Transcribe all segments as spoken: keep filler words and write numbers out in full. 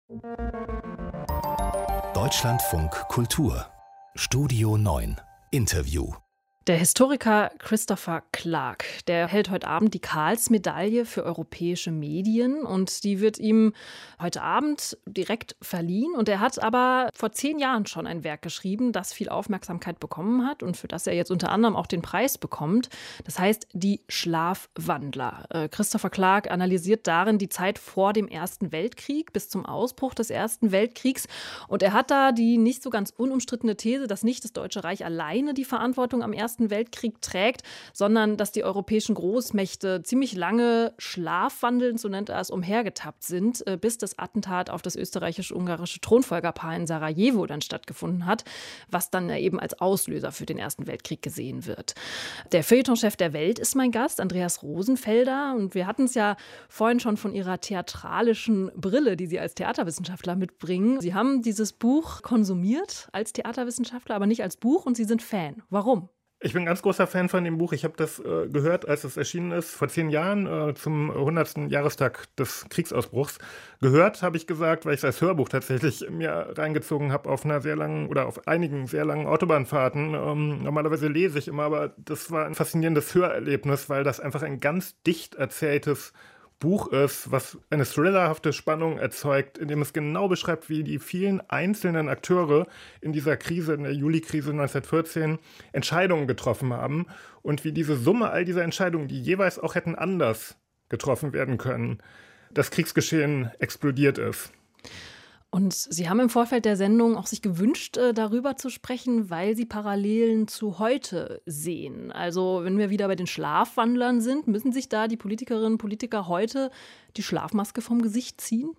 Deutschlandfunk Kultur Studio neun Interview. Der Historiker Christopher Clark, der hält heute Abend die Karls-Medaille für europäische Medien und die wird ihm heute Abend direkt verliehen. Und er hat aber vor zehn Jahren schon ein Werk geschrieben, das viel Aufmerksamkeit bekommen hat und für das er jetzt unter anderem auch den Preis bekommt. Das heißt Die Schlafwandler. Äh, Christopher Clark analysiert darin die Zeit vor dem Ersten Weltkrieg bis zum Ausbruch des Ersten Weltkriegs. Und er hat da die nicht so ganz unumstrittene These, dass nicht das Deutsche Reich alleine die Verantwortung am Ersten Weltkrieg trägt, sondern dass die europäischen Großmächte ziemlich lange schlafwandelnd, so nennt er es, umhergetappt sind, bis das Attentat auf das österreichisch-ungarische Thronfolgerpaar in Sarajevo dann stattgefunden hat, was dann eben als Auslöser für den Ersten Weltkrieg gesehen wird. Der Feuilletonchef der Welt ist mein Gast, Andreas Rosenfelder, und wir hatten es ja vorhin schon von ihrer theatralischen Brille, die Sie als Theaterwissenschaftler mitbringen. Sie haben dieses Buch konsumiert als Theaterwissenschaftler, aber nicht als Buch, und Sie sind Fan. Warum? Ich bin ein ganz großer Fan von dem Buch. Ich habe das äh, gehört, als es erschienen ist, vor zehn Jahren, äh, zum hundertsten Jahrestag des Kriegsausbruchs. Gehört, habe ich gesagt, weil ich es als Hörbuch tatsächlich mir reingezogen habe auf einer sehr langen oder auf einigen sehr langen Autobahnfahrten. Ähm, normalerweise lese ich immer, aber das war ein faszinierendes Hörerlebnis, weil das einfach ein ganz dicht erzähltes Buch ist, was eine thrillerhafte Spannung erzeugt, indem es genau beschreibt, wie die vielen einzelnen Akteure in dieser Krise, in der Juli-Krise neunzehnhundertvierzehn, Entscheidungen getroffen haben und wie diese Summe all dieser Entscheidungen, die jeweils auch hätten anders getroffen werden können, das Kriegsgeschehen explodiert ist. Und Sie haben im Vorfeld der Sendung auch sich gewünscht, darüber zu sprechen, weil Sie Parallelen zu heute sehen. Also wenn wir wieder bei den Schlafwandlern sind, müssen sich da die Politikerinnen und Politiker heute die Schlafmaske vom Gesicht ziehen?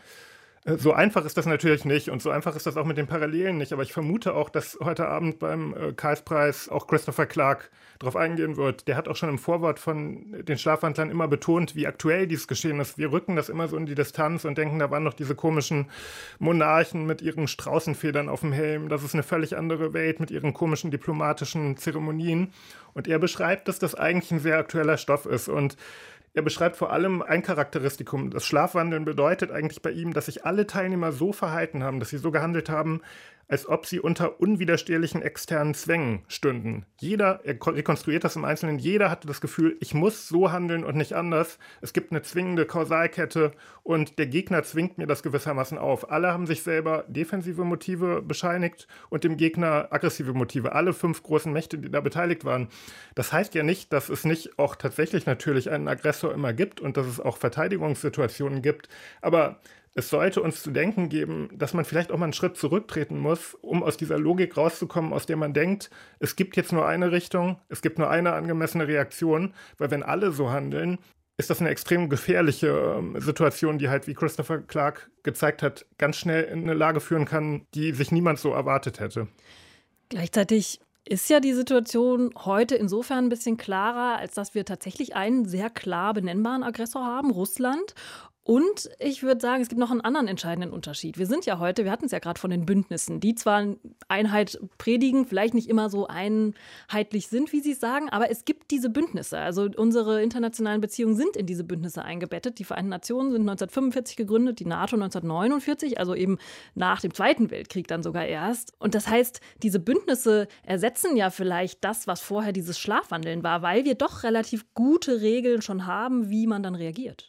So einfach ist das natürlich nicht und so einfach ist das auch mit den Parallelen nicht. Aber ich vermute auch, dass heute Abend beim äh, Karlspreis auch Christopher Clark darauf eingehen wird. Der hat auch schon im Vorwort von den Schlafwandlern immer betont, wie aktuell dieses Geschehen ist. Wir rücken das immer so in die Distanz und denken, da waren noch diese komischen Monarchen mit ihren Straußenfedern auf dem Helm. Das ist eine völlig andere Welt mit ihren komischen diplomatischen Zeremonien. Und er beschreibt, dass das eigentlich ein sehr aktueller Stoff ist. Und er beschreibt vor allem ein Charakteristikum. Das Schlafwandeln bedeutet eigentlich bei ihm, dass sich alle Teilnehmer so verhalten haben, dass sie so gehandelt haben, als ob sie unter unwiderstehlichen externen Zwängen stünden. Jeder, er rekonstruiert das im Einzelnen, jeder hatte das Gefühl, ich muss so handeln und nicht anders. Es gibt eine zwingende Kausalkette und der Gegner zwingt mir das gewissermaßen auf. Alle haben sich selber defensive Motive bescheinigt und dem Gegner aggressive Motive. Alle fünf großen Mächte, die da beteiligt waren. Das heißt ja nicht, dass es nicht auch tatsächlich natürlich einen Aggressor immer gibt und dass es auch Verteidigungssituationen gibt, aber es sollte uns zu denken geben, dass man vielleicht auch mal einen Schritt zurücktreten muss, um aus dieser Logik rauszukommen, aus der man denkt, es gibt jetzt nur eine Richtung, es gibt nur eine angemessene Reaktion, weil wenn alle so handeln, ist das eine extrem gefährliche ähm, Situation, die halt, wie Christopher Clark gezeigt hat, ganz schnell in eine Lage führen kann, die sich niemand so erwartet hätte. Gleichzeitig ist ja die Situation heute insofern ein bisschen klarer, als dass wir tatsächlich einen sehr klar benennbaren Aggressor haben, Russland. Und ich würde sagen, es gibt noch einen anderen entscheidenden Unterschied. Wir sind ja heute, wir hatten es ja gerade von den Bündnissen, die zwar Einheit predigen, vielleicht nicht immer so einheitlich sind, wie Sie es sagen, aber es gibt diese Bündnisse. Also unsere internationalen Beziehungen sind in diese Bündnisse eingebettet. Die Vereinten Nationen sind neunzehnhundertfünfundvierzig gegründet, die NATO neunzehnhundertneunundvierzig, also eben nach dem Zweiten Weltkrieg dann sogar erst. Und das heißt, diese Bündnisse ersetzen ja vielleicht das, was vorher dieses Schlafwandeln war, weil wir doch relativ gute Regeln schon haben, wie man dann reagiert.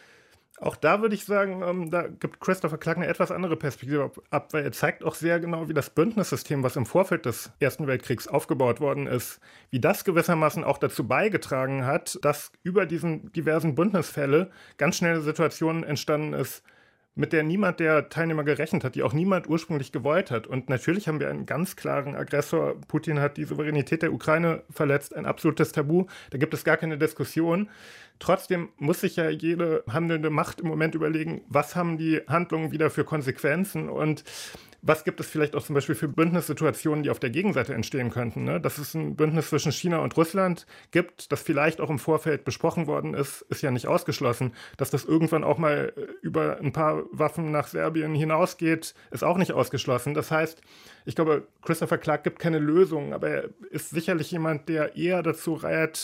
Auch da würde ich sagen, ähm, da gibt Christopher Clark eine etwas andere Perspektive ab, weil er zeigt auch sehr genau, wie das Bündnissystem, was im Vorfeld des Ersten Weltkriegs aufgebaut worden ist, wie das gewissermaßen auch dazu beigetragen hat, dass über diesen diversen Bündnisfälle ganz schnell eine Situation entstanden ist, mit der niemand der Teilnehmer gerechnet hat, die auch niemand ursprünglich gewollt hat. Und natürlich haben wir einen ganz klaren Aggressor. Putin hat die Souveränität der Ukraine verletzt, ein absolutes Tabu. Da gibt es gar keine Diskussion. Trotzdem muss sich ja jede handelnde Macht im Moment überlegen, was haben die Handlungen wieder für Konsequenzen und was gibt es vielleicht auch zum Beispiel für Bündnissituationen, die auf der Gegenseite entstehen könnten. Ne? Dass es ein Bündnis zwischen China und Russland gibt, das vielleicht auch im Vorfeld besprochen worden ist, ist ja nicht ausgeschlossen. Dass das irgendwann auch mal über ein paar Waffen nach Serbien hinausgeht, ist auch nicht ausgeschlossen. Das heißt, ich glaube, Christopher Clark gibt keine Lösung, aber er ist sicherlich jemand, der eher dazu rät,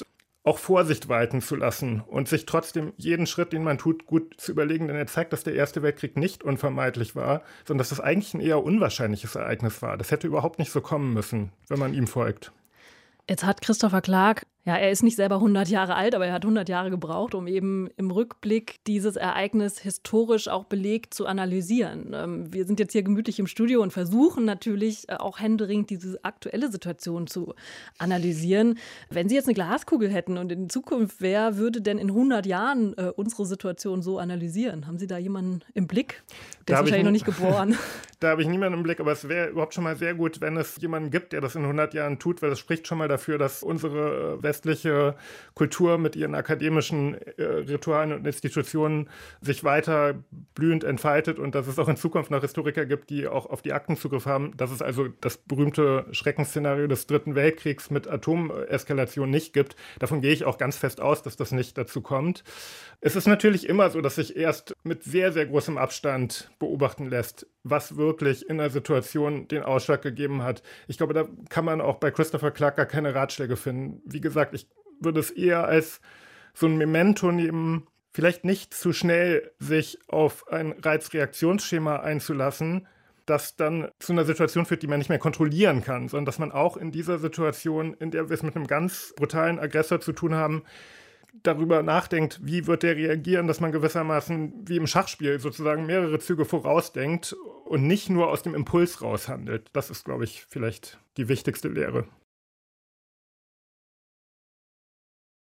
auch Vorsicht walten zu lassen und sich trotzdem jeden Schritt, den man tut, gut zu überlegen, denn er zeigt, dass der Erste Weltkrieg nicht unvermeidlich war, sondern dass das eigentlich ein eher unwahrscheinliches Ereignis war. Das hätte überhaupt nicht so kommen müssen, wenn man ihm folgt. Jetzt hat Christopher Clark, ja, er ist nicht selber hundert Jahre alt, aber er hat hundert Jahre gebraucht, um eben im Rückblick dieses Ereignis historisch auch belegt zu analysieren. Ähm, wir sind jetzt hier gemütlich im Studio und versuchen natürlich auch händeringend diese aktuelle Situation zu analysieren. Wenn Sie jetzt eine Glaskugel hätten und in Zukunft, wer würde denn in hundert Jahren äh, unsere Situation so analysieren? Haben Sie da jemanden im Blick? Der ist wahrscheinlich noch nicht geboren. Da habe ich niemanden im Blick, aber es wäre überhaupt schon mal sehr gut, wenn es jemanden gibt, der das in hundert Jahren tut, weil das spricht schon mal dafür, dass unsere westliche Kultur mit ihren akademischen äh, Ritualen und Institutionen sich weiter blühend entfaltet und dass es auch in Zukunft noch Historiker gibt, die auch auf die Akten Zugriff haben, dass es also das berühmte Schreckensszenario des Dritten Weltkriegs mit Atomeskalation nicht gibt. Davon gehe ich auch ganz fest aus, dass das nicht dazu kommt. Es ist natürlich immer so, dass sich erst mit sehr, sehr großem Abstand beobachten lässt, was wirklich in der Situation den Ausschlag gegeben hat. Ich glaube, da kann man auch bei Christopher Clark gar keine Ratschläge finden. Wie gesagt, ich würde es eher als so ein Memento nehmen, vielleicht nicht zu schnell sich auf ein Reizreaktionsschema einzulassen, das dann zu einer Situation führt, die man nicht mehr kontrollieren kann, sondern dass man auch in dieser Situation, in der wir es mit einem ganz brutalen Aggressor zu tun haben, darüber nachdenkt, wie wird der reagieren, dass man gewissermaßen wie im Schachspiel sozusagen mehrere Züge vorausdenkt und nicht nur aus dem Impuls raushandelt. Das ist, glaube ich, vielleicht die wichtigste Lehre.